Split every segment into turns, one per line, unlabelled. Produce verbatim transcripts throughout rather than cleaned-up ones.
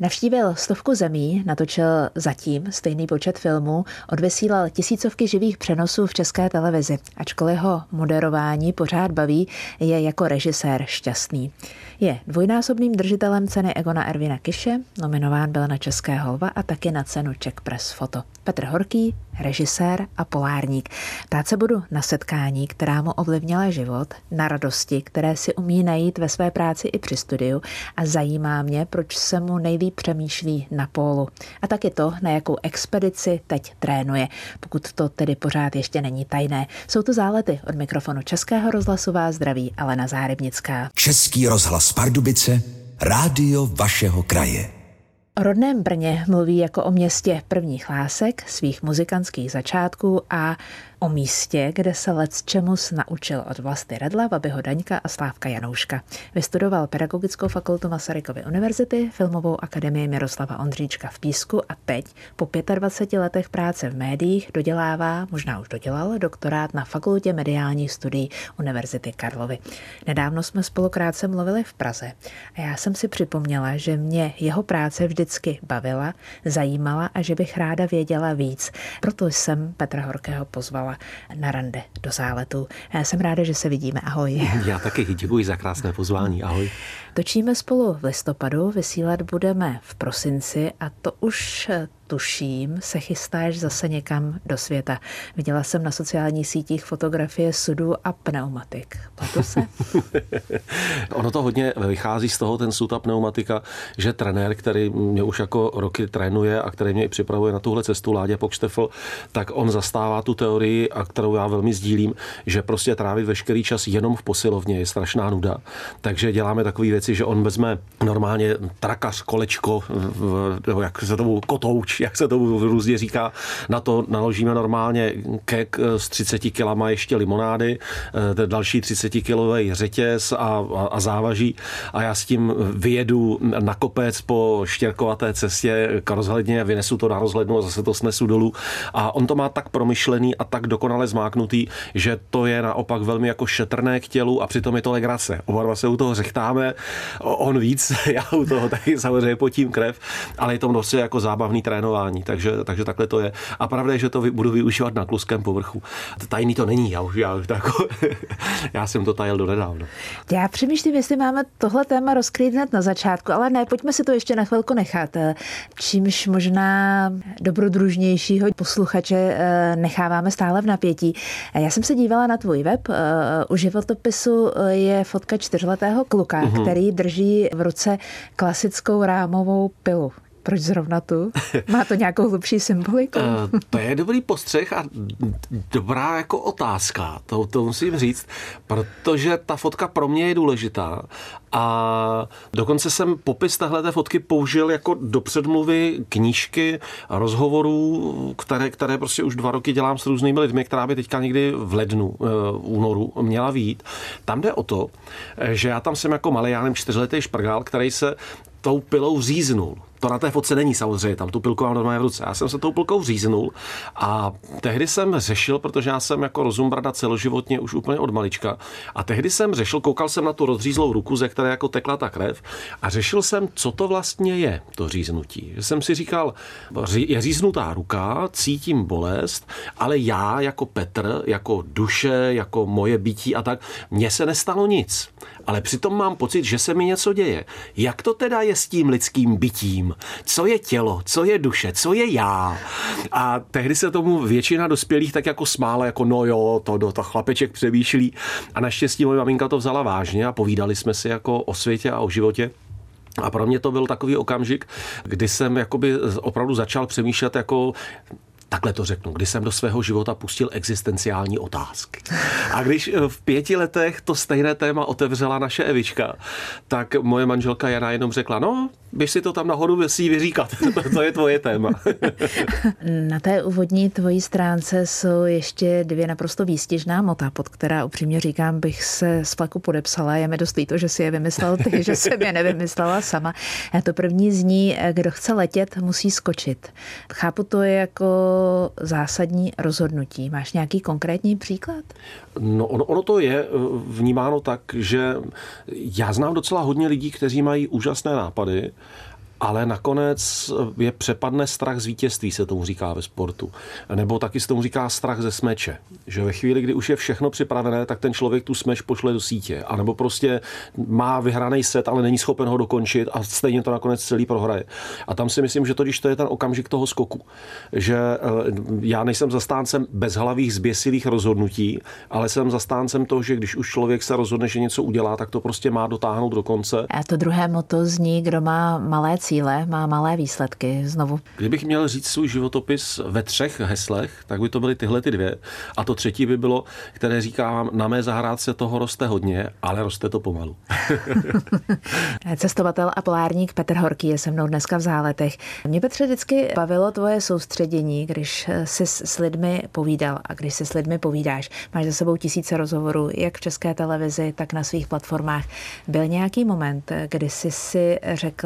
Navštívil stovku zemí, natočil zatím stejný počet filmů, odvysílal tisícovky živých přenosů v České televizi. Ačkoliv ho moderování pořád baví, je jako režisér šťastný. Je dvojnásobným držitelem ceny Egona Ervina Kiše, nominován byl na Českého lva a taky na cenu Czech Press Photo. Petr Horký, režisér a polárník. Ptát se budu na setkání, která mu ovlivnila život, na radosti, které si umí najít ve své práci i při studiu a zajímá mě, proč se mu nejlíp přemýšlí na pólu. A taky to, na jakou expedici teď trénuje, pokud to tedy pořád ještě není tajné. Jsou to zálety. Od mikrofonu Českého rozhlasu vás zdraví Alena Zárybnická.
Český rozhlas Pardubice, rádio vašeho kraje.
O rodném Brně mluví jako o městě prvních lásek, svých muzikantských začátků a o místě, kde se lecčemus naučil od Vlasty Redla, Babiho Daňka a Slávka Janouška. Vystudoval Pedagogickou fakultu Masarykovy univerzity, Filmovou akademii Miroslava Ondříčka v Písku a teď po dvaceti pěti letech práce v médiích dodělává, možná už dodělal, doktorát na Fakultě mediálních studií Univerzity Karlovy. Nedávno jsme spolu krátce mluvili v Praze a já jsem si připomněla, že mě jeho práce vždycky bavila, zajímala a že bych ráda věděla víc. Proto jsem Petra Horkého pozvala na rande do záletu. Já jsem ráda, že se vidíme. Ahoj.
Já taky děkuji za krásné pozvání. Ahoj.
Točíme spolu v listopadu, vysílat budeme v prosinci a to už tuším, se chystáš zase někam do světa. Viděla jsem na sociálních sítích fotografie sudů a pneumatik. Pletu se?
Ono to hodně vychází z toho, ten sud a pneumatika, že trenér, který mě už jako roky trénuje a který mě i připravuje na tuhle cestu, Láďa Pokštefl, tak on zastává tu teorii, a kterou já velmi sdílím, že prostě trávit veškerý čas jenom v posilovně je strašná nuda. Takže děláme takové věci, že on vezme normálně trakař, kolečko, nebo jak se tomu kotouč, jak se tomu různě říká, na to naložíme normálně kek s třiceti kilama ještě limonády, další třicetikilový řetěz a, a, a závaží a já s tím vyjedu na kopec po štěrkovaté cestě k rozhledně, vynesu to na rozhlednu a zase to snesu dolů a on to má tak promyšlený a tak dokonale zmáknutý, že to je naopak velmi jako šetrné k tělu a přitom je to legrace. Oba dva se u toho řechtáme, on víc, já u toho taky samozřejmě potím krev, ale je to prostě jako zábavný trénování, takže, takže takhle to je. A pravda je, že to budu využívat na kluském povrchu. Tajný to není, já už, já už tak, já jsem to tajil donedávna.
Já přemýšlím, jestli máme tohle téma rozkrýt hned na začátku, ale ne, pojďme si to ještě na chvilku nechat. Čímž možná dobrodružnějšího posluchače necháváme stále v napětí. Já jsem se dívala na tvůj web, u životopisu je fotka čtyřletého kluka, uh-huh. který drží v ruce klasickou rámovou pilu. Proč zrovna tu? Má to nějakou hlubší symboliku?
Uh, to je dobrý postřeh a dobrá jako otázka, to, to musím říct, protože ta fotka pro mě je důležitá a dokonce jsem popis téhleté fotky použil jako do předmluvy knížky a rozhovorů, které, které prostě už dva roky dělám s různými lidmi, která by teďka někdy v lednu, uh, únoru měla vyjít. Tam jde o to, že já tam jsem jako malý, já nevím, čtyřletý šprgál, který se tou pilou říznul. To na té fotce není samozřejmě, tam tu pilku mám normálně v ruce. Já jsem se tou pilkou říznul a tehdy jsem řešil, protože já jsem jako rozumbrada celoživotně už úplně od malička a tehdy jsem řešil, koukal jsem na tu rozřízlou ruku, ze které jako tekla ta krev a řešil jsem, co to vlastně je, to říznutí. Že jsem si říkal, je říznutá ruka, cítím bolest, ale já jako Petr, jako duše, jako moje bytí a tak, mně se nestalo nic. Ale přitom mám pocit, že se mi něco děje. Jak to teda je s tím lidským bytím? Co je tělo? Co je duše? Co je já? A tehdy se tomu většina dospělých tak jako smála, jako no jo, to, to, to chlapeček přemýšlí. A naštěstí moje maminka to vzala vážně a povídali jsme si jako o světě a o životě. A pro mě to byl takový okamžik, kdy jsem jakoby opravdu začal přemýšlet jako takhle to řeknu, kdy jsem do svého života pustil existenciální otázky. A když v pěti letech to stejné téma otevřela naše Evička, tak moje manželka Jana jenom řekla, no, běž si to tam nahoru si vyříkat, to je tvoje téma.
Na té úvodní tvojí stránce jsou ještě dvě naprosto výstižná mota, pod která upřímně říkám, bych se z flaku podepsala. Je mi dost líto, že si je vymyslel ty, že jsem je nevymyslela sama. A to první zní, kdo chce letět, musí skočit. Chápu to jako zásadní rozhodnutí. Máš nějaký konkrétní příklad?
No ono, ono to je vnímáno tak, že já znám docela hodně lidí, kteří mají úžasné nápady, ale nakonec je přepadne strach z vítězství, se tomu říká ve sportu. Nebo taky se tomu říká strach ze smeče. Že ve chvíli, kdy už je všechno připravené, tak ten člověk tu smeč pošle do sítě. A nebo prostě má vyhraný set, ale není schopen ho dokončit a stejně to nakonec celý prohraje. A tam si myslím, že totiž to je ten okamžik toho skoku. Že já nejsem zastáncem bezhlavých, zběsilých rozhodnutí, ale jsem zastáncem toho, že když už člověk se rozhodne, že něco udělá, tak to prostě má dotáhnout do konce.
A to druhé motto zní, kdo má malé cíle, má malé výsledky. Znovu.
Kdybych měl říct svůj životopis ve třech heslech, tak by to byly tyhle ty dvě. A to třetí by bylo, které říkám, na mé zahrádce toho roste hodně, ale roste to pomalu.
Cestovatel a polárník Petr Horký je se mnou dneska v Záletech. Mě, Petře, vždycky bavilo tvoje soustředění, když jsi s lidmi povídal a když si s lidmi povídáš. Máš za sebou tisíce rozhovorů, jak v České televizi, tak na svých platformách. Byl nějaký moment, kdy jsi si řekl,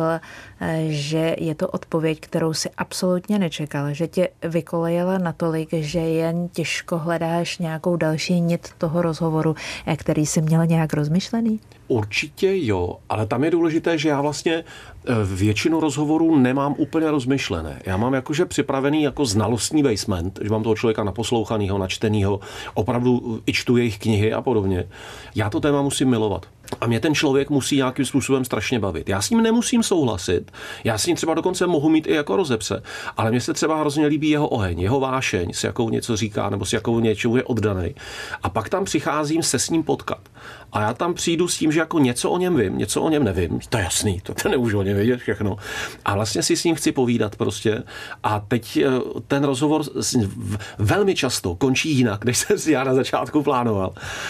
že je to odpověď, kterou si absolutně nečekal, že tě vykolejila natolik, že jen těžko hledáš nějakou další nit toho rozhovoru, který jsi měl nějak rozmyšlený?
Určitě jo, ale tam je důležité, že já vlastně většinu rozhovorů nemám úplně rozmyšlené. Já mám jakože připravený jako znalostní basement, že mám toho člověka naposlouchanýho, načtenýho, opravdu i čtu jejich knihy a podobně. Já to téma musím milovat. A mě ten člověk musí nějakým způsobem strašně bavit. Já s ním nemusím souhlasit, já s ním třeba dokonce mohu mít i jako rozepře, ale mně se třeba hrozně líbí jeho oheň, jeho vášeň, s jakou něco říká, nebo s jakou něčemu je oddaný. A pak tam přicházím se s ním potkat. A já tam přijdu s tím, že jako něco o něm vím, něco o něm nevím. To je jasný, to, to nemůžu o něm vědět všechno. A vlastně si s ním chci povídat prostě. A teď ten rozhovor velmi často končí jinak, než jsem si já na začátku plánoval.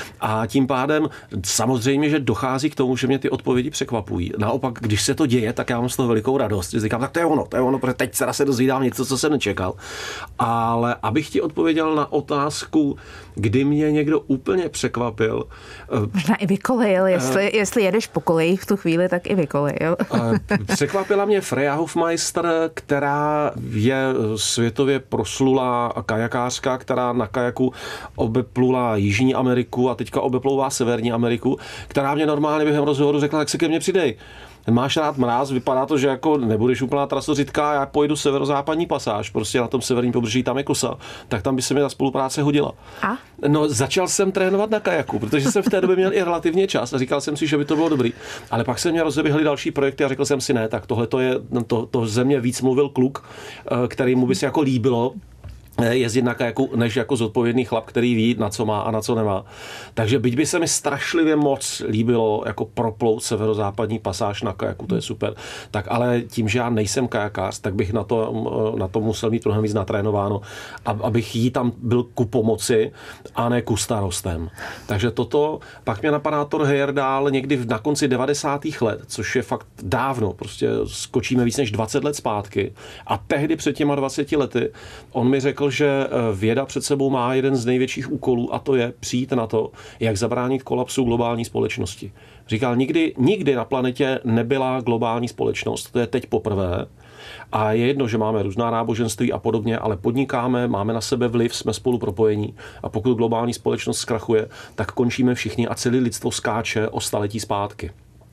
A tím pádem samozřejmě, že dochází k tomu, že mě ty odpovědi překvapují. Naopak, když se to děje, tak já mám z toho velikou radost. Že říkám, tak to je ono, to je ono, protože teď se zase dozvídám něco, co jsem nečekal. Ale abych ti odpověděl na otázku, kdy mě někdo úplně překvapil.
Možná i vykolejil, jestli, uh, jestli jedeš po kolejích v tu chvíli, tak i vykolejil. Uh,
překvapila mě Freja Hofmeister, která je světově proslulá kajakářka, která na kajaku obeplula Jižní Ameriku a teďka obeplouvá Severní Ameriku, která mě normálně během rozhovoru řekla, tak se ke mně přidej. Máš rád mráz, vypadá to, že jako nebudeš úplná trasořitka, já pojedu severozápadní pasáž, prostě na tom severním pobřeží tam je kosa, tak tam by se mi ta spolupráce hodila.
A?
No, začal jsem trénovat na kajaku, protože jsem v té době měl i relativně čas a říkal jsem si, že by to bylo dobrý. Ale pak se mě rozeběhly další projekty a řekl jsem si, ne, tak tohle to je, to, to ze mě víc mluvil kluk, který mu by se jako líbilo jezdit na kajaku, než jako zodpovědný chlap, který ví, na co má a na co nemá. Takže byť by se mi strašlivě moc líbilo jako proplout severozápadní pasáž na kajaku, to je super. Tak ale tím, že já nejsem kajakář, tak bych na to, na to musel mít mnohem víc natrénováno, abych jí tam byl ku pomoci a ne ku starostem. Takže toto, pak mě napadá Thor Heyerdahl někdy na konci devadesátých let, což je fakt dávno, prostě skočíme víc než dvacet let zpátky a tehdy před těma dvaceti lety on mi řekl, že věda před sebou má jeden z největších úkolů a to je přijít na to, jak zabránit kolapsu globální společnosti. Říkal, nikdy, nikdy na planetě nebyla globální společnost, to je teď poprvé a je jedno, že máme různá náboženství a podobně, ale podnikáme, máme na sebe vliv, jsme spolu propojení a pokud globální společnost zkrachuje, tak končíme všichni a celé lidstvo skáče o staletí zpátky.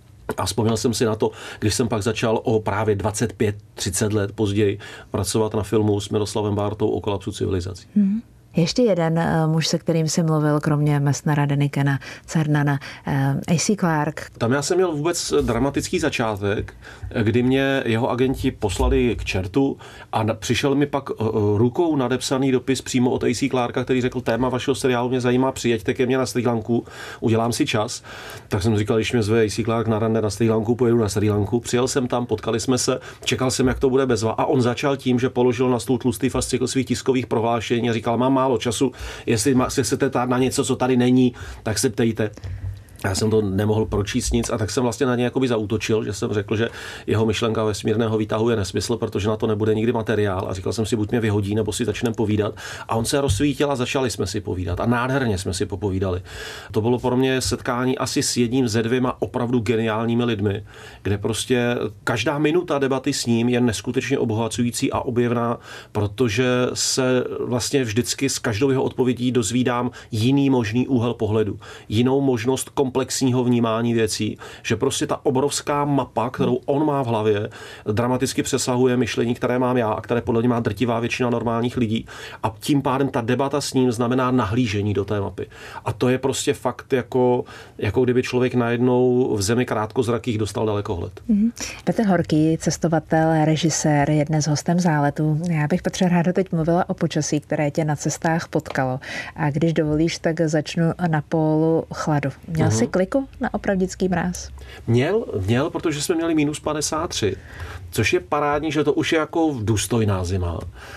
A vzpomněl jsem si na to, když jsem pak začal o právě dvacet pět třicet let později pracovat na filmu s Miroslavem Bártou o kolapsu civilizací. Hmm.
Ještě jeden muž, se kterým jsem mluvil, kromě Messnera, Denikena, Cernana, A C Clarke.
Tam já jsem měl vůbec dramatický začátek, kdy mě jeho agenti poslali k čertu a přišel mi pak rukou nadepsaný dopis přímo od A C Clarka, který řekl, téma vašeho seriálu mě zajímá, přijeďte ke mně na Srí Lanku, udělám si čas. Tak jsem říkal, když mě zve A C Clarke na rande na Srí Lanku, pojedu na Srí Lanku. Přijel jsem tam, potkali jsme se, čekal jsem, jak to bude bezva a on začal tím, že položil na stůl tlustý fascikl svých tiskových prohlášení a říkal, mám málo času, jestli se chcete ptát na něco, co tady není, tak se ptejte. Já jsem to nemohl pročíst nic a tak jsem vlastně na ně jakoby zaútočil, že jsem řekl, že jeho myšlenka vesmírného výtahu je nesmysl, protože na to nebude nikdy materiál a říkal jsem si, buď mě vyhodí, nebo si začneme povídat. A on se rozsvítil a začali jsme si povídat a nádherně jsme si popovídali. To bylo pro mě setkání asi s jedním ze dvěma opravdu geniálními lidmi, kde prostě každá minuta debaty s ním je neskutečně obohacující a objevná, protože se vlastně vždycky s každou jeho odpovědí dozvídám jiný možný úhel pohledu, jinou možnost kom komplexního vnímání věcí, že prostě ta obrovská mapa, kterou on má v hlavě, dramaticky přesahuje myšlení, které mám já a které podle mě má drtivá většina normálních lidí. A tím pádem ta debata s ním znamená nahlížení do té mapy. A to je prostě fakt jako, jako kdyby člověk najednou v zemi krátkozrakých dostal dalekohled.
Mm-hmm. Petr Horký, cestovatel, režisér, je dnes hostem Záletu. Já bych, Petře, ráda teď mluvila o počasí, které tě na cestách potkalo. A když dovolíš, tak začnu na pólu chladu. Měl mm-hmm. jsi kliku na opravdický mráz?
Měl, měl, protože jsme měli minus padesát tři, což je parádní, že to už je jako důstojná zima.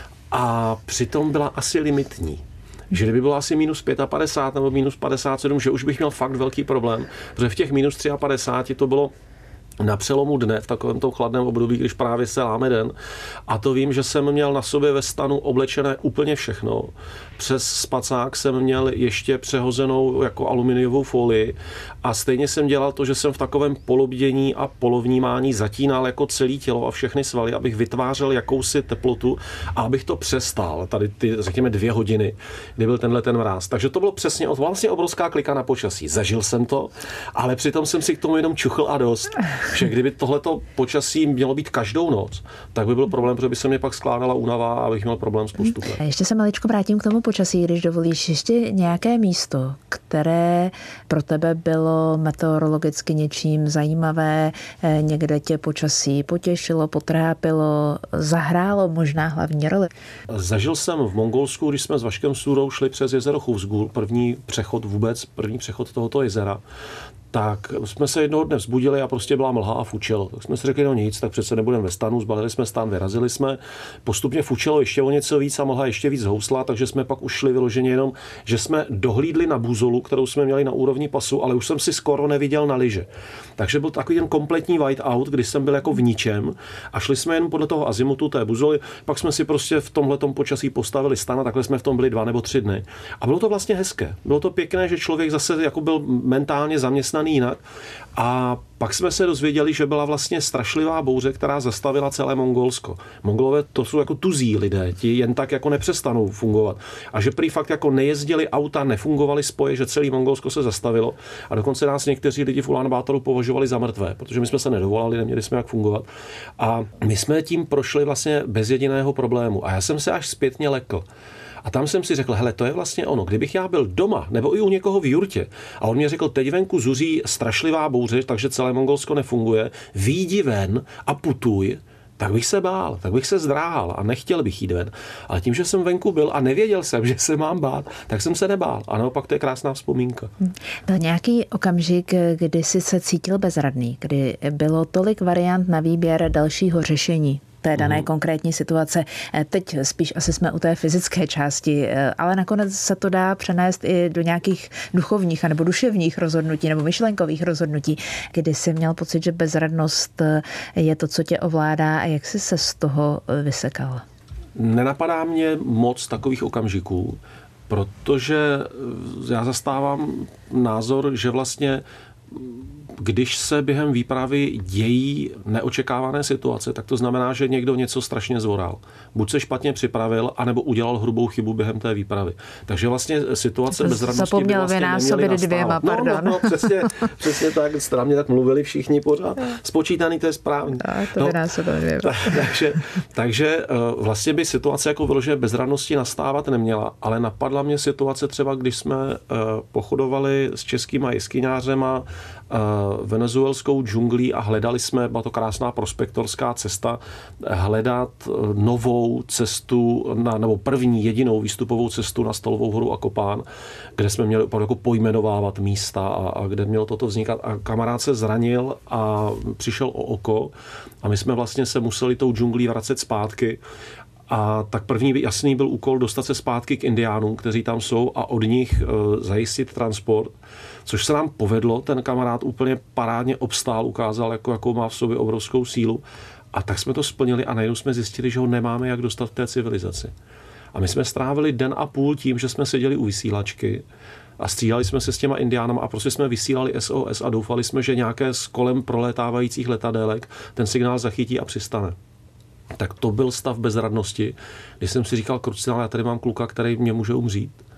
A přitom byla asi limitní. Že kdyby bylo asi minus padesát pět nebo minus padesát sedm, že už bych měl fakt velký problém, protože v těch minus padesát tři to bylo na přelomu dne, v takovém tom chladném období, když právě se láme den. A to vím, že jsem měl na sobě ve stanu oblečené úplně všechno. Přes spacák jsem měl ještě přehozenou jako aluminiovou folii a stejně jsem dělal to, že jsem v takovém polobdění a polovnímání zatínal jako celé tělo a všechny svaly, abych vytvářel jakousi teplotu a abych to přestál. Tady ty, řekněme, dvě hodiny, kdy byl tenhle ten mráz. Takže to bylo přesně vlastně obrovská klika na počasí. Zažil jsem to, ale přitom jsem si k tomu jenom čuchl a dost. Že kdyby tohleto počasí mělo být každou noc, tak by byl problém, protože by se mě pak skládala únava a abych měl problém s postupem.
Ještě se maličko vrátím k tomu počasí, když dovolíš. Ještě nějaké místo, které pro tebe bylo meteorologicky něčím zajímavé, někde tě počasí potěšilo, potrápilo, zahrálo možná hlavní roli?
Zažil jsem v Mongolsku, když jsme s Vaškem Sůrou šli přes jezero Chuvsgul, první přechod vůbec, první přechod tohoto jezera. Tak jsme se jednoho dne vzbudili a prostě byla mlha a fučelo. Tak jsme si řekli, no nic, tak přece nebudeme ve stanu, zbalili jsme stan, vyrazili jsme. Postupně fučelo ještě o něco víc a mlha ještě víc housla, takže jsme pak už šli vyloženě jenom, že jsme dohlídli na buzolu, kterou jsme měli na úrovni pasu, ale už jsem si skoro neviděl na lyže. Takže byl takový ten kompletní whiteout, kdy jsem byl jako v ničem a šli jsme jen podle toho azimutu té buzoly, pak jsme si prostě v tomhletom počasí postavili stan a takhle jsme v tom byli dva nebo tři dny. A bylo to vlastně hezké. Bylo to pěkné, že člověk zase jako byl mentálně zaměstnaný jinak. A pak jsme se dozvěděli, že byla vlastně strašlivá bouře, která zastavila celé Mongolsko. Mongolové to jsou jako tuzí lidé, ti jen tak jako nepřestanou fungovat. A že prý fakt jako nejezdili auta, nefungovaly spoje, že celý Mongolsko se zastavilo. A dokonce nás někteří lidi v Ulan Bátoru považovali za mrtvé, protože my jsme se nedovolali, neměli jsme jak fungovat. A my jsme tím prošli vlastně bez jediného problému. A já jsem se až zpětně lekl. A tam jsem si řekl, hele, to je vlastně ono. Kdybych já byl doma, nebo i u někoho v jurtě, a on mě řekl, teď venku zuří strašlivá bouře, takže celé Mongolsko nefunguje, výjdi ven a putuj, tak bych se bál, tak bych se zdráhal a nechtěl bych jít ven. Ale tím, že jsem venku byl a nevěděl jsem, že se mám bát, tak jsem se nebál. A naopak to je krásná vzpomínka.
Byl nějaký okamžik, kdy jsi se cítil bezradný, kdy bylo tolik variant na výběr dalšího řešení té dané konkrétní situace. Teď spíš asi jsme u té fyzické části, ale nakonec se to dá přenést i do nějakých duchovních nebo duševních rozhodnutí nebo myšlenkových rozhodnutí, kdy jsi měl pocit, že bezradnost je to, co tě ovládá a jak jsi se z toho vysekal?
Nenapadá mě moc takových okamžiků, protože já zastávám názor, že vlastně když se během výpravy dějí neočekávané situace, tak to znamená, že někdo něco strašně zvoral. Buď se špatně připravil, anebo udělal hrubou chybu během té výpravy. Takže vlastně situace bezradnosti by vlastně neměly nastávat. No, no, no, přesně, přesně tak, stramě tak mluvili všichni pořád. Spočítaný, to je správně.
No, to
takže, takže vlastně by situace jako vyloženě bezradnosti nastávat neměla, ale napadla mě situace třeba, když jsme pochodovali s českýma jeskyňářema venezuelskou džunglí a hledali jsme, byla to krásná prospektorská cesta, hledat novou cestu, na, nebo první jedinou výstupovou cestu na Stolovou horu Akopán, kde jsme měli opravdu jako pojmenovávat místa a, a kde mělo toto vznikat. A kamarád se zranil a přišel o oko a my jsme vlastně se museli tou džunglí vracet zpátky. A tak první jasný byl úkol dostat se zpátky k indiánům, kteří tam jsou a od nich e, zajistit transport, což se nám povedlo. Ten kamarád úplně parádně obstál, ukázal, jako, jakou má v sobě obrovskou sílu. A tak jsme to splnili a najednou jsme zjistili, že ho nemáme jak dostat v té civilizaci. A my jsme strávili den a půl tím, že jsme seděli u vysílačky a střídali jsme se s těma indiánama a prostě jsme vysílali S O S a doufali jsme, že nějaké z kolem prolétávajících letadélek ten signál zachytí a přistane. Tak to byl stav bezradnosti, když jsem si říkal, kruciál, já tady mám kluka, který mě může umřít.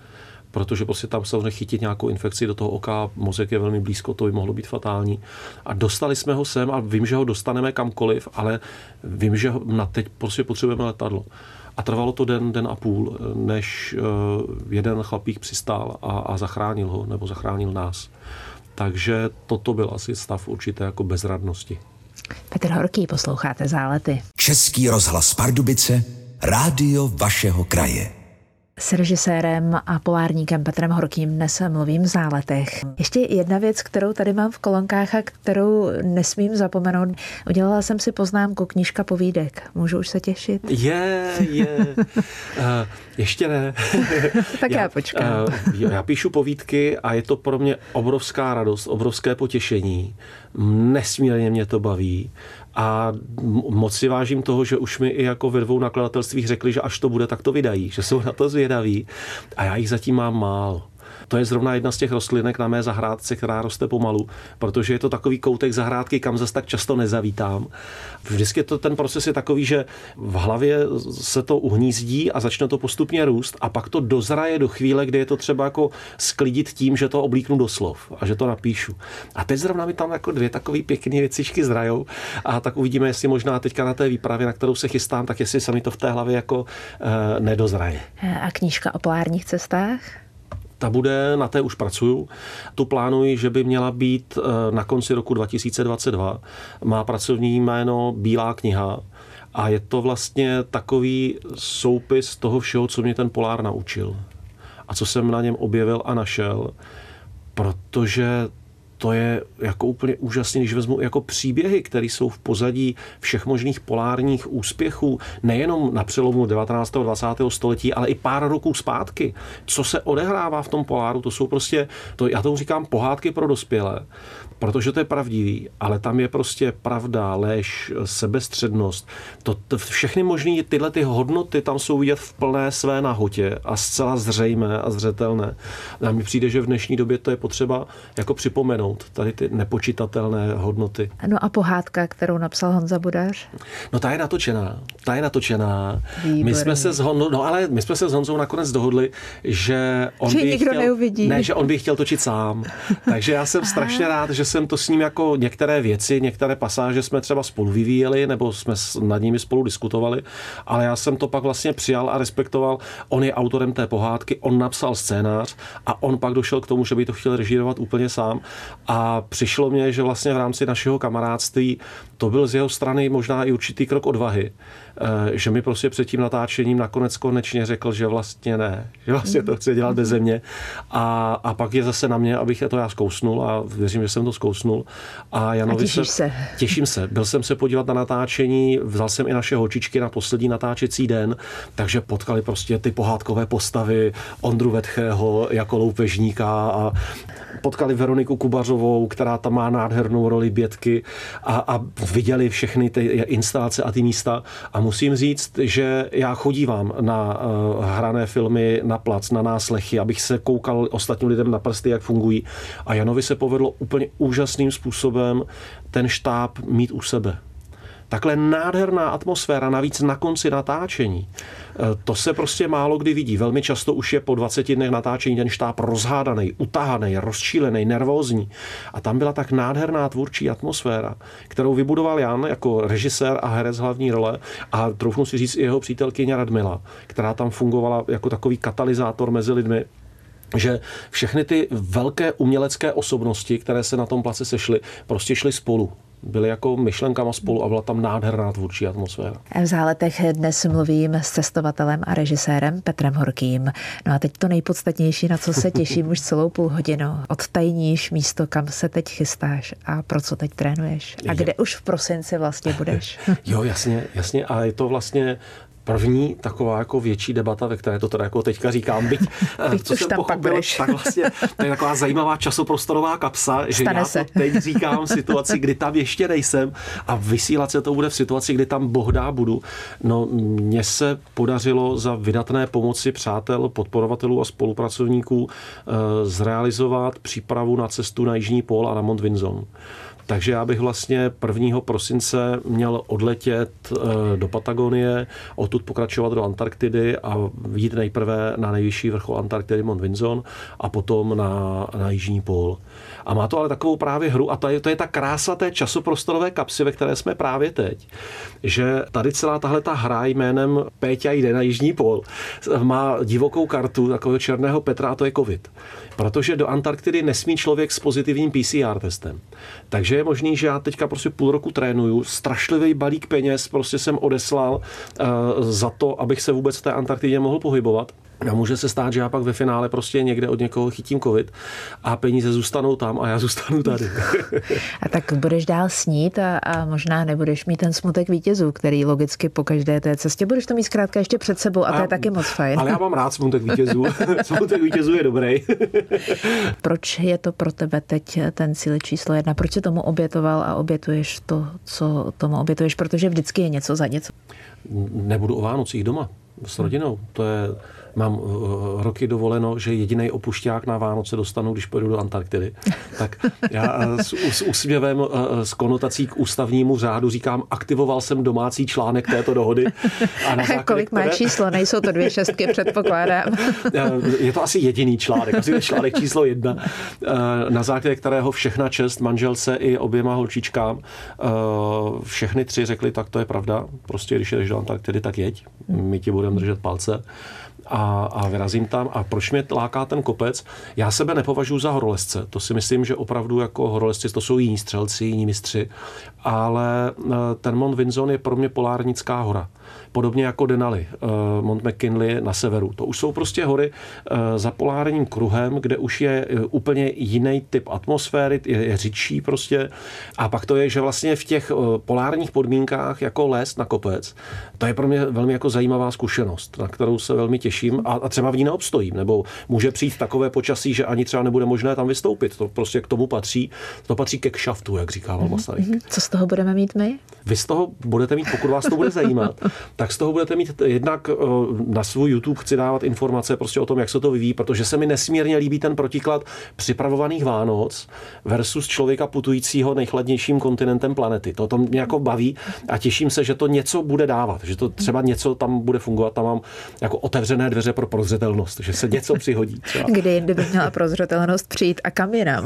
protože prostě tam samozřejmě chytit nějakou infekci do toho oka, mozek je velmi blízko, to by mohlo být fatální. A dostali jsme ho sem a vím, že ho dostaneme kamkoliv, ale vím, že na teď prostě potřebujeme letadlo. A trvalo to den, den a půl, než jeden chlapík přistál a, a zachránil ho, nebo zachránil nás. Takže toto byl asi stav určité jako bezradnosti.
Petr Horký, posloucháte Zálety.
Český rozhlas Pardubice, rádio vašeho kraje.
S režisérem a polárníkem Petrem Horkým dnes mluvím v Záletech. Ještě jedna věc, kterou tady mám v kolonkách a kterou nesmím zapomenout. Udělala jsem si poznámku, knížka povídek. Můžu už se těšit?
Je, je. uh, ještě ne.
Tak já, já počkám.
Uh, já píšu povídky a je to pro mě obrovská radost, obrovské potěšení. Nesmírně mě to baví. A moc si vážím toho, že už mi i jako ve dvou nakladatelstvích řekli, že až to bude, tak to vydají, že jsou na to zvědaví. A já jich zatím mám málo. To je zrovna jedna z těch rostlinek na mé zahrádce, která roste pomalu, protože je to takový koutek zahrádky, kam zas tak často nezavítám. Vždycky to, ten proces je takový, že v hlavě se to uhnízdí a začne to postupně růst a pak to dozraje do chvíle, kdy je to třeba jako sklidit tím, že to oblíknu do slov a že to napíšu. A teď zrovna mi tam jako dvě takové pěkné věcičky zrajou a tak uvidíme, jestli možná teďka na té výpravě, na kterou se chystám, tak jestli se mi to v té hlavě jako e, nedozraje.
A knížka o polárních cestách?
Ta bude, na té už pracuju. Tu plánuji, že by měla být na konci roku dva tisíce dvacet dva. Má pracovní jméno Bílá kniha a je to vlastně takový soupis toho všeho, co mě ten polár naučil a co jsem na něm objevil a našel, protože to je jako úplně úžasný, když vezmu jako příběhy, které jsou v pozadí všech možných polárních úspěchů, nejenom na přelomu devatenáctého a dvacátého století, ale i pár roků zpátky. Co se odehrává v tom poláru, to jsou prostě, to, já tomu říkám pohádky pro dospělé, protože to je pravdivý, ale tam je prostě pravda, lež, sebestřednost. To, to všechny možný tyhle ty hodnoty tam jsou vidět v plné své nahotě a zcela zřejmé a zřetelné. A mně přijde, že v dnešní době to je potřeba jako připomenout. Tady ty nepočitatelné hodnoty.
No a pohádka, kterou napsal Honza Budař?
No ta je natočená. Ta je natočená.
Výborný.
My jsme se s Hon... no, ale my jsme se s Honzou nakonec dohodli, že on
že
by
nikdo
chtěl...
neuvidí.
Ne, že on by chtěl točit sám. Takže já jsem strašně rád, že jsem to s ním jako některé věci, některé pasáže jsme třeba spolu vyvíjeli, nebo jsme nad nimi spolu diskutovali, ale já jsem to pak vlastně přijal a respektoval. On je autorem té pohádky, on napsal scénář a on pak došel k tomu, že by to chtěl režírovat úplně sám. A přišlo mě, že vlastně v rámci našeho kamarádství to byl z jeho strany možná i určitý krok odvahy, že mi prostě před tím natáčením nakonec konečně řekl, že vlastně ne, že vlastně to chce dělat beze mě. A, a pak je zase na mě, abych to já zkousnul a věřím, že jsem to zkousnul. A Janovi
a těšíš se, se?
Těším se. Byl jsem se podívat na natáčení, vzal jsem i naše holčičky na poslední natáčecí den, takže potkali prostě ty pohádkové postavy Ondru Vetchého jako loupežníka a potkali Veroniku Kubařovou, která tam má nádhernou roli Bětky a, a viděli všechny ty instalace a ty místa. A musím říct, že já chodívám na uh, hrané filmy na plac, na náslechy, abych se koukal ostatním lidem na prsty, jak fungují. A Janovi se povedlo úplně úžasným způsobem ten štáb mít u sebe. Takhle nádherná atmosféra, navíc na konci natáčení. To se prostě málo kdy vidí. Velmi často už je po dvaceti dnech natáčení ten štáb rozhádaný, utahaný, rozčílený, nervózní. A tam byla tak nádherná tvůrčí atmosféra, kterou vybudoval Jan jako režisér a herec hlavní role a troufnu si říct i jeho přítelkyně Radmila, která tam fungovala jako takový katalyzátor mezi lidmi, že všechny ty velké umělecké osobnosti, které se na tom place sešly, prostě šly spolu. Byly jako myšlenkama spolu a byla tam nádherná tvůrčí atmosféra.
V Záletech dnes mluvím s cestovatelem a režisérem Petrem Horkým. No a teď to nejpodstatnější, na co se těším už celou půl hodinu. Odtajníš místo, kam se teď chystáš a pro co teď trénuješ. A kde už v prosinci vlastně budeš?
Jo, jasně, jasně. A je to vlastně první taková jako větší debata, ve které to teda jako teďka říkám, byť,
byť
co jsem pochopil, tak vlastně to je taková zajímavá časoprostorová kapsa, že
Stane
já
se.
to teď říkám v situaci, kdy tam ještě nejsem a vysílat se to bude v situaci, kdy tam Boh dá budu. No, mně se podařilo za vydatné pomoci přátel, podporovatelů a spolupracovníků zrealizovat přípravu na cestu na Jižní pól a na Mont Vinson. Takže já bych vlastně prvního prosince měl odletět do Patagonie, odtud pokračovat do Antarktidy a jít nejprve na nejvyšší vrchol Antarktidy Mont Vinson a potom na, na jižní pól. A má to ale takovou právě hru a to je, to je ta krása té časoprostorové kapsy, ve které jsme právě teď, že tady celá tahle ta hra jménem Péťa jde na jižní pól má divokou kartu takového černého Petra a to je covid. Protože do Antarktidy nesmí člověk s pozitivním P C R testem. Takže je možný, že já teďka prostě půl roku trénuju, strašlivý balík peněz prostě jsem odeslal uh, za to, abych se vůbec v té Antarktidě mohl pohybovat. A může se stát, že já pak ve finále prostě někde od někoho chytím covid a peníze zůstanou tam a já zůstanu tady.
A tak budeš dál snít a, a možná nebudeš mít ten smutek vítězů, který logicky po každé té cestě budeš to mít zkrátka ještě před sebou a, a to je taky moc fajn.
Ale já mám rád smutek vítězů. Smutek vítězů je dobrý.
Proč je to pro tebe teď ten cíl číslo jedna? Proč se tomu obětoval a obětuješ to, co tomu obětuješ? Protože vždycky je něco za něco.
Nebudu o Vánocích doma s rodinou. To je... Mám uh, roky dovoleno, že jediný opušťák na Vánoce dostanu, když pojedu do Antarktidy. Tak já uh, s, s úsměvem uh, s konotací k ústavnímu řádu říkám, aktivoval jsem domácí článek této dohody. A na základě,
kolik má
které...
číslo? Nejsou to dvě šestky, předpokládám.
Je to asi jediný článek, asi to článek číslo jedna, uh, na základě kterého všechna čest manželce i oběma holčičkám, uh, všechny tři řekli, tak to je pravda, prostě když jdeš do Antarktidy, tak jeď, my ti budeme držet palce. A, a vyrazím tam. A proč mě láká ten kopec? Já sebe nepovažuji za horolezce. To si myslím, že opravdu jako horolezci, to jsou jiní střelci, jiní mistři. Ale ten Mont Vinson je pro mě polárnická hora. Podobně jako Denali, Mont McKinley na severu. To už jsou prostě hory za polárním kruhem, kde už je úplně jiný typ atmosféry, je, je řidší prostě. A pak to je, že vlastně v těch polárních podmínkách jako lézt na kopec, to je pro mě velmi jako zajímavá zkušenost, na kterou se velmi těším a, a třeba v ní neobstojím. Nebo může přijít takové počasí, že ani třeba nebude možné tam vystoupit. To prostě k tomu patří. To patří ke kšaftu, jak říkával Masaryk.
Mm-hmm. Co z toho budeme mít my?
Vy z toho budete mít, pokud vás to bude zajímat, tak z toho budete mít jednak na svůj YouTube chci dávat informace prostě o tom, jak se to vyvíjí, protože se mi nesmírně líbí ten protiklad připravovaných Vánoc versus člověka putujícího nejchladnějším kontinentem planety. To, to mě jako baví a těším se, že to něco bude dávat, že to třeba něco tam bude fungovat, tam mám jako otevřené dveře pro prozřetelnost, že se něco přihodí. Třeba.
Kdy jindy by měla prozřetelnost přijít a kam jinam.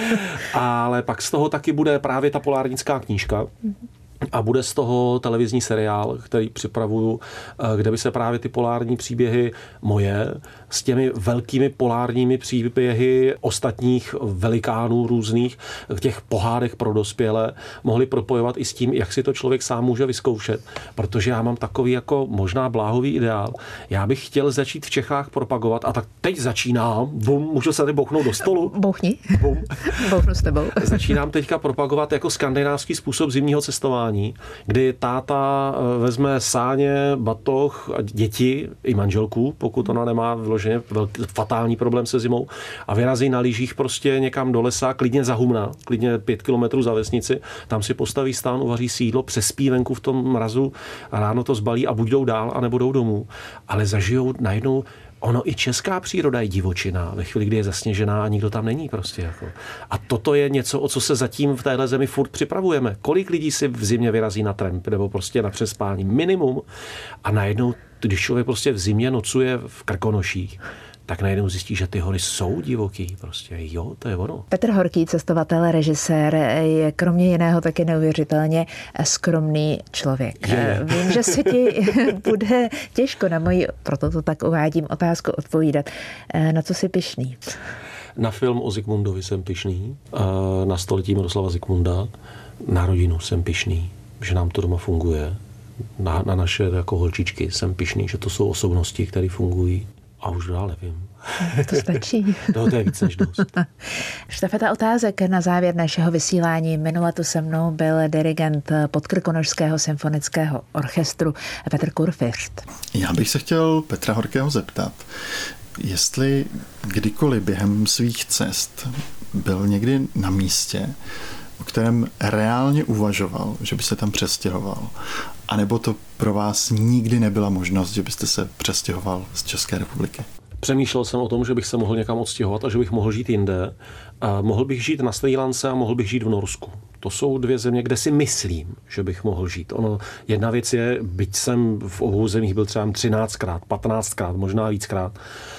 Ale pak z toho taky bude právě ta polárnická knížka. A bude z toho televizní seriál, který připravuju, kde by se právě ty polární příběhy moje s těmi velkými polárními příběhy ostatních velikánů různých, těch pohádek pro dospělé, mohli propojovat i s tím, jak si to člověk sám může vyzkoušet. Protože já mám takový jako možná bláhový ideál. Já bych chtěl začít v Čechách propagovat a tak teď začínám, bum, můžu se tady bouchnout do stolu.
Bouchni.
Bum.
Bouchnu s tebou.
Začínám teďka propagovat jako skandinávský způsob zimního cestování, kdy táta vezme sáně, batoh a děti i manželku, pokud ona nemá vyloženě velký, fatální problém se zimou a vyrazí na lyžích prostě někam do lesa, klidně za Humna, klidně pět kilometrů za vesnici, tam si postaví stán, uvaří si jídlo, přespí venku v tom mrazu a ráno to zbalí a buď jdou dál, anebo jdou domů. Ale zažijou najednou. Ono i česká příroda je divočina ve chvíli, kdy je zasněžená a nikdo tam není prostě. Jako. A toto je něco, o co se zatím v téhle zemi furt připravujeme. Kolik lidí si v zimě vyrazí na tramp nebo prostě na přespání? Minimum. A najednou, když člověk prostě v zimě nocuje v Krkonoších, tak najednou zjistí, že ty hory jsou divoký. Prostě jo, to je ono.
Petr Horký, cestovatel, režisér, je kromě jiného taky neuvěřitelně skromný člověk.
Je.
Vím, že se ti bude těžko na moji, proto to tak uvádím, otázku odpovídat. Na co jsi pyšný?
Na film o Zikmundovi jsem pyšný, na století Miroslava Zikmunda, na rodinu jsem pyšný, že nám to doma funguje, na, na naše jako holčičky jsem pyšný, že to jsou osobnosti, které fungují. A už dál nevím.
To stačí.
To je víc než dost.
Štafeta otázek na závěr našeho vysílání. Minule tu se mnou byl dirigent Podkrkonošského symfonického orchestru Petr Kurfiřt.
Já bych se chtěl Petra Horkého zeptat, jestli kdykoliv během svých cest byl někdy na místě, o kterém reálně uvažoval, že by se tam přestěhoval, anebo to pro vás nikdy nebyla možnost, že byste se přestěhoval z České republiky?
Přemýšlel jsem o tom, že bych se mohl někam odstěhovat a že bych mohl žít jinde. A mohl bych žít na Srí Lance a mohl bych žít v Norsku. To jsou dvě země, kde si myslím, že bych mohl žít. Ono, jedna věc je, byť jsem v obou zemích byl třeba třináctkrát, patnáctkrát, možná víckrát,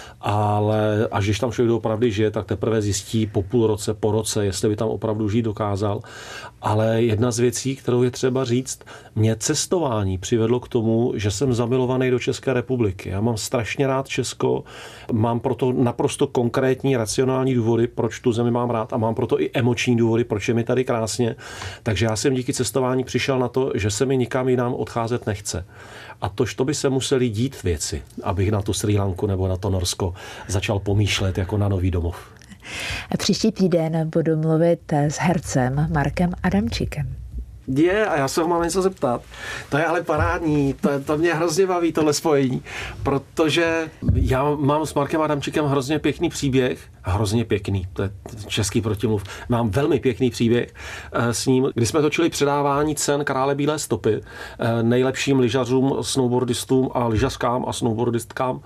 ale až když tam člověk opravdu žije, tak teprve zjistí po půl roce, po roce, jestli by tam opravdu žít dokázal. Ale jedna z věcí, kterou je třeba říct, mě cestování přivedlo k tomu, že jsem zamilovaný do České republiky. Já mám strašně rád Česko, mám proto naprosto konkrétní, racionální důvody, proč tu zemi mám rád a mám proto i emoční důvody, proč je mi tady krásně. Takže já jsem díky cestování přišel na to, že se mi nikam jinam odcházet nechce. A tož to by se museli dít věci, abych na tu Srí Lanku nebo na to Norsko začal pomýšlet jako na nový domov.
Příští týden budu mluvit s hercem Markem Adamčíkem.
Je, a já se ho mám něco zeptat. To je ale parádní, to, to mě hrozně baví, tohle spojení, protože já mám s Markem Adamčíkem hrozně pěkný příběh, hrozně pěkný, to je český protimluv, mám velmi pěkný příběh s ním, kdy jsme točili předávání cen Krále bílé stopy nejlepším lyžařům, snowboardistům a lyžařkám a snowboardistkám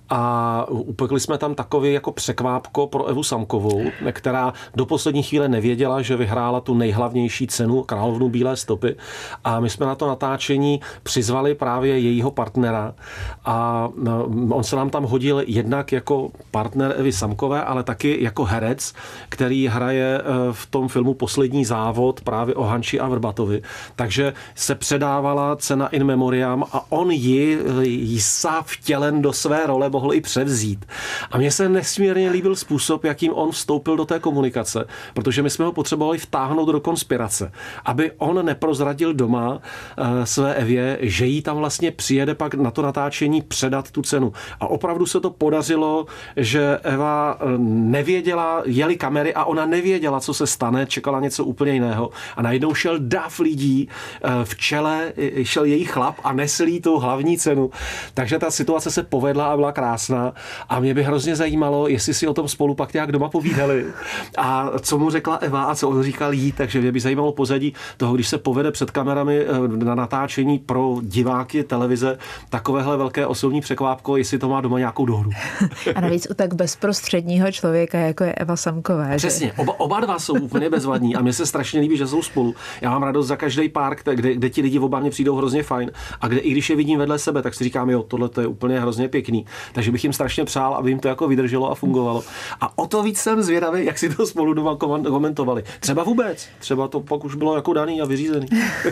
a upekli jsme tam takový jako překvápko pro Evu Samkovou, která do poslední chvíle nevěděla, že vyhrála tu nejhlavnější cenu Královnu bílé stopy a my jsme na to natáčení přizvali právě jejího partnera a on se nám tam hodil jednak jako partner Evy Samkové, ale taky jako herec, který hraje v tom filmu Poslední závod právě o Hanči a Vrbatovi. Takže se předávala cena in memoriam a on ji, ji sám vtělen do své role mohl i převzít. A mně se nesmírně líbil způsob, jakým on vstoupil do té komunikace, protože my jsme ho potřebovali vtáhnout do konspirace, aby on neprozradil doma uh, své Evě, že jí tam vlastně přijede pak na to natáčení předat tu cenu. A opravdu se to podařilo, že Eva nevěděla, jeli kamery a ona nevěděla, co se stane, čekala něco úplně jiného. A najednou šel dav lidí, uh, v čele šel její chlap a nesl jí tu hlavní cenu. Takže ta situace se povedla a byla krásná. A mě by hrozně zajímalo, jestli si o tom spolu pak nějak doma povídali. A co mu řekla Eva a co on říkal jí, takže mě by zajímalo pozadí toho, když se povede před kamerami na natáčení pro diváky televize takovéhle velké osobní překvápko, jestli to má doma nějakou dohru.
A navíc u tak bezprostředního člověka, jako je Eva Samková.
Přesně, oba, oba dva jsou úplně bezvadní a mně se strašně líbí, že jsou spolu. Já mám radost za každý pár, kde, kde ti lidi oba mě přijdou hrozně fajn a kde i když je vidím vedle sebe, tak si říkám, jo, tohle to je úplně hrozně pěkný. Takže bych jim strašně přál, aby jim to jako vydrželo a fungovalo. A o to víc jsem zvědavý, jak si to spolu doma komentovali. Třeba vůbec, třeba to pak už bylo jako daný a vyřízený.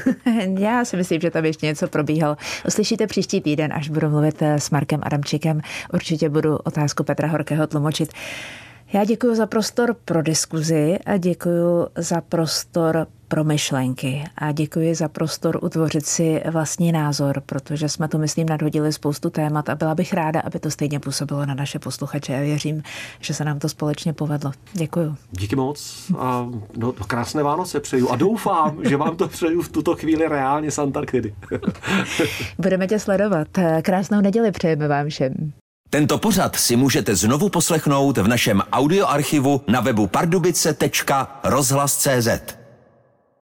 Já si myslím, že tam ještě něco probíhalo. Uslyšíte příští týden, až budu mluvit s Markem Adamčíkem. Určitě budu otázku Petra Horkého tlumočit. Já děkuji za prostor pro diskuzi a děkuji za prostor pro myšlenky a děkuji za prostor utvořit si vlastní názor, protože jsme tu, myslím, nadhodili spoustu témat a byla bych ráda, aby to stejně působilo na naše posluchače a věřím, že se nám to společně povedlo. Děkuji.
Díky moc a no, krásné Vánoce přeju a doufám, že vám to přeju v tuto chvíli reálně z Antarktidy.
Budeme tě sledovat. Krásnou neděli přejeme vám všem.
Tento pořad si můžete znovu poslechnout v našem audioarchivu na webu pardubice tečka rozhlas tečka cé zet.